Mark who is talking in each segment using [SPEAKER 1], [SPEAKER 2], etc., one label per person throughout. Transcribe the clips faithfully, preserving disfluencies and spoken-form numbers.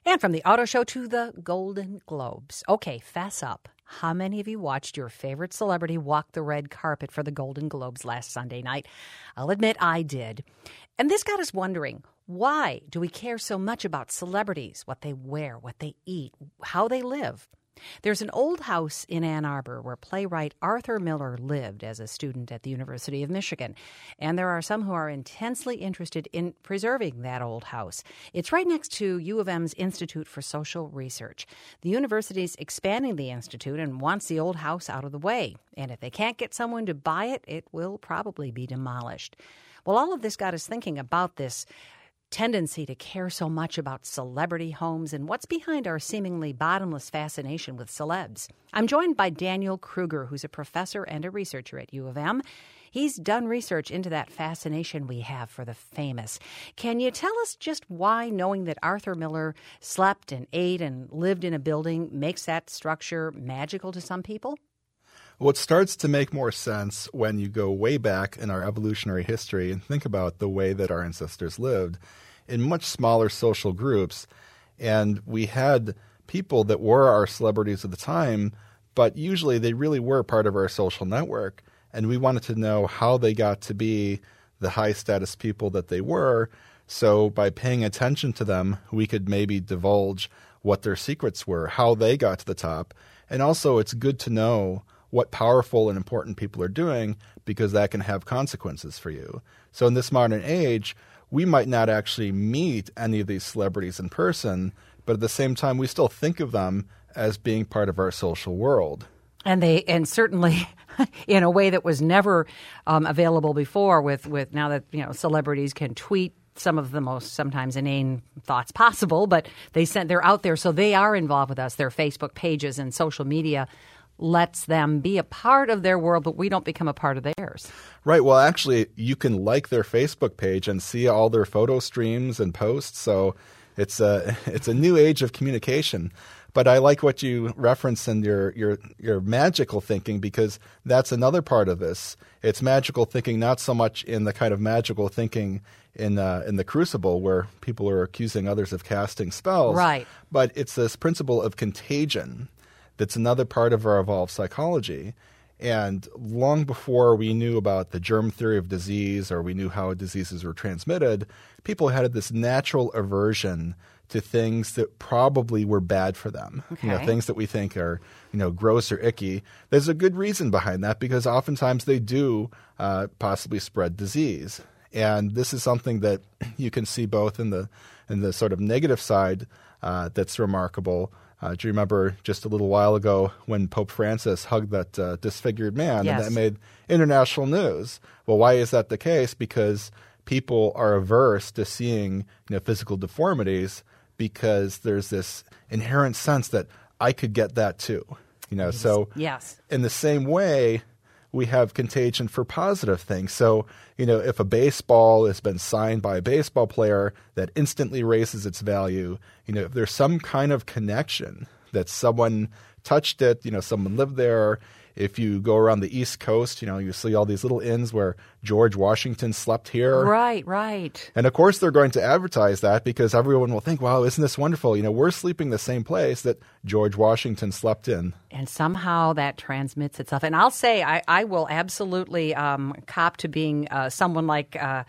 [SPEAKER 1] And from the auto show to the Golden Globes. Okay, fess up. How many of you watched your favorite celebrity walk the red carpet for the Golden Globes last Sunday night? I'll admit I did. And this got us wondering, why do we care so much about celebrities, what they wear, what they eat, how they live? There's an old house in Ann Arbor where playwright Arthur Miller lived as a student at the University of Michigan. And there are some who are intensely interested in preserving that old house. It's right next to U of M's Institute for Social Research. The university's expanding the institute and wants the old house out of the way. And if they can't get someone to buy it, it will probably be demolished. Well, all of this got us thinking about this tendency to care so much about celebrity homes and what's behind our seemingly bottomless fascination with celebs. I'm joined by Daniel Kruger, who's a professor and a researcher at U of M. He's done research into that fascination we have for the famous. Can you tell us just why knowing that Arthur Miller slept and ate and lived in a building makes that structure magical to some people?
[SPEAKER 2] Well, it starts to make more sense when you go way back in our evolutionary history and think about the way that our ancestors lived in much smaller social groups. And we had people that were our celebrities at the time, but usually they really were part of our social network. And we wanted to know how they got to be the high-status people that they were. So by paying attention to them, we could maybe divulge what their secrets were, how they got to the top. And also it's good to know what powerful and important people are doing, because that can have consequences for you. So in this modern age, we might not actually meet any of these celebrities in person, but at the same time, we still think of them as being part of our social world.
[SPEAKER 1] And they, and certainly in a way that was never um, available before with, with now that, you know, celebrities can tweet some of the most sometimes inane thoughts possible, but they sent, they're out there, so they are involved with us. Their Facebook pages and social media lets them be a part of their world, but we don't become a part of theirs.
[SPEAKER 2] Right. Well, actually, you can like their Facebook page and see all their photo streams and posts. So it's a it's a new age of communication. But I like what you referenced in your your your magical thinking, because that's another part of this. It's magical thinking, not so much in the kind of magical thinking in uh, in the Crucible where people are accusing others of casting spells.
[SPEAKER 1] Right.
[SPEAKER 2] But it's this principle of contagion. That's another part of our evolved psychology. And long before we knew about the germ theory of disease or we knew how diseases were transmitted, people had this natural aversion to things that probably were bad for them.
[SPEAKER 1] Okay.
[SPEAKER 2] You know, things that we think are, you know, gross or icky. There's a good reason behind that, because oftentimes they do uh, possibly spread disease. And this is something that you can see both in the in the sort of negative side uh, that's remarkable. Uh, do you remember just a little while ago when Pope Francis hugged that uh, disfigured man?
[SPEAKER 1] Yes.
[SPEAKER 2] And that made international news. Well, why is that the case? Because people are averse to seeing, you know, physical deformities, because there's this inherent sense that I could get that too. You know,
[SPEAKER 1] Yes.
[SPEAKER 2] so
[SPEAKER 1] yes.
[SPEAKER 2] in the same way, we have contagion for positive things. So, you know, if a baseball has been signed by a baseball player, that instantly raises its value. You know, if there's some kind of connection that someone touched it, you know, someone lived there. If you go around the East Coast, you know, you see all these little inns where George Washington slept here.
[SPEAKER 1] Right, right.
[SPEAKER 2] And of course, they're going to advertise that because everyone will think, wow, isn't this wonderful? You know, we're sleeping the same place that George Washington slept in.
[SPEAKER 1] And somehow that transmits itself. And I'll say I, I will absolutely um, cop to being uh, someone like uh,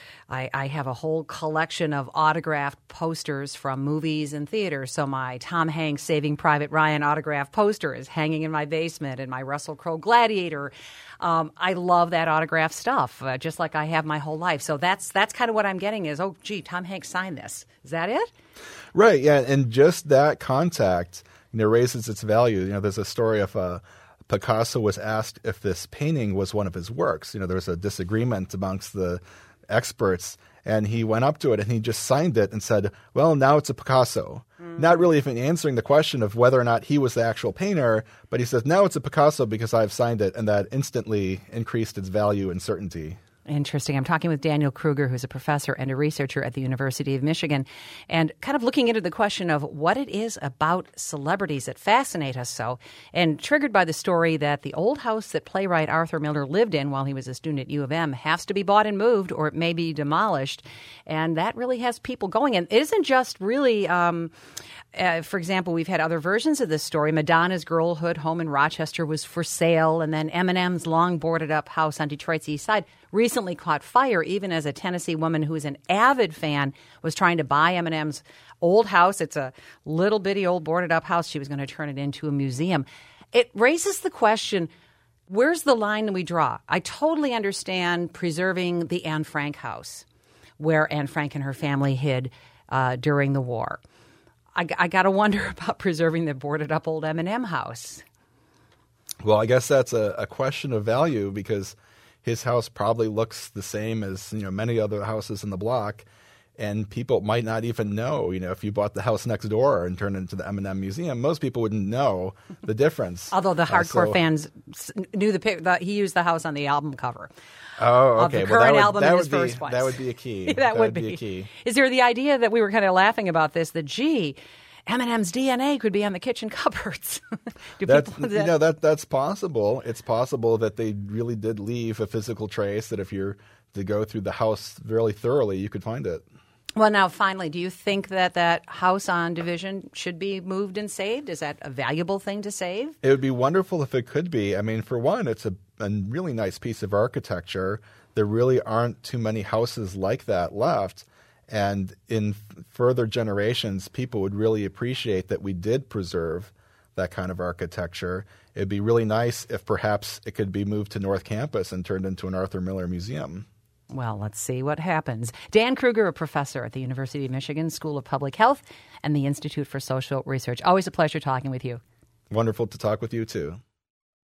[SPEAKER 1] I, I have a whole collection of autographed posters from movies and theaters. So my Tom Hanks Saving Private Ryan autographed poster is hanging in my basement, and my Russell Crowe Gladiator. Um, I love that autographed stuff, uh, just like I have my whole life. So that's that's kind of what I'm getting is, oh, gee, Tom Hanks signed this. Is that it?
[SPEAKER 2] Right, yeah, and just that contact, you know, raises its value. You know, there's a story of uh, Picasso was asked if this painting was one of his works. You know, there was a disagreement amongst the experts, and he went up to it and he just signed it and said, well, now it's a Picasso. Mm. Not really even answering the question of whether or not he was the actual painter, but he says, now it's a Picasso because I've signed it, and that instantly increased its value and certainty.
[SPEAKER 1] Interesting. I'm talking with Daniel Kruger, who's a professor and a researcher at the University of Michigan, and kind of looking into the question of what it is about celebrities that fascinate us so, and triggered by the story that the old house that playwright Arthur Miller lived in while he was a student at U of M has to be bought and moved, or it may be demolished, and that really has people going. And it isn't just really um, uh, for example, we've had other versions of this story. Madonna's girlhood home in Rochester was for sale, and then Eminem's long boarded-up house on Detroit's east side recently caught fire, even as a Tennessee woman who is an avid fan was trying to buy Eminem's old house. It's a little bitty old boarded-up house. She was going to turn it into a museum. It raises the question, where's the line we draw? I totally understand preserving the Anne Frank house, where Anne Frank and her family hid uh, during the war. I, I got to wonder about preserving the boarded-up old Eminem house.
[SPEAKER 2] Well, I guess that's a, a question of value because his house probably looks the same as, you know, many other houses in the block, and people might not even know. You know, if you bought the house next door and turned it into the Eminem Museum, most people wouldn't know the difference.
[SPEAKER 1] Although the hardcore uh, so, fans knew the, the he used the house on the album cover.
[SPEAKER 2] Oh, okay.
[SPEAKER 1] Of the
[SPEAKER 2] well,
[SPEAKER 1] current
[SPEAKER 2] that would,
[SPEAKER 1] album
[SPEAKER 2] that
[SPEAKER 1] in
[SPEAKER 2] would
[SPEAKER 1] his
[SPEAKER 2] be,
[SPEAKER 1] first ones.
[SPEAKER 2] That would be a key.
[SPEAKER 1] that,
[SPEAKER 2] that
[SPEAKER 1] would,
[SPEAKER 2] would
[SPEAKER 1] be.
[SPEAKER 2] be a key.
[SPEAKER 1] Is there the idea that we were kind of laughing about this, that, gee, Eminem's D N A could be on the kitchen cupboards? Do
[SPEAKER 2] that's,
[SPEAKER 1] people,
[SPEAKER 2] that, you know, that, that's possible. It's possible that they really did leave a physical trace, that if you're to go through the house really thoroughly, you could find it.
[SPEAKER 1] Well, now, finally, do you think that that house on Division should be moved and saved? Is that a valuable thing to save?
[SPEAKER 2] It would be wonderful if it could be. I mean, for one, it's a, a really nice piece of architecture. There really aren't too many houses like that left. And in f- further generations, people would really appreciate that we did preserve that kind of architecture. It'd be really nice if perhaps it could be moved to North Campus and turned into an Arthur Miller Museum.
[SPEAKER 1] Well, let's see what happens. Dan Kruger, a professor at the University of Michigan School of Public Health and the Institute for Social Research. Always a pleasure talking with you.
[SPEAKER 2] Wonderful to talk with you, too.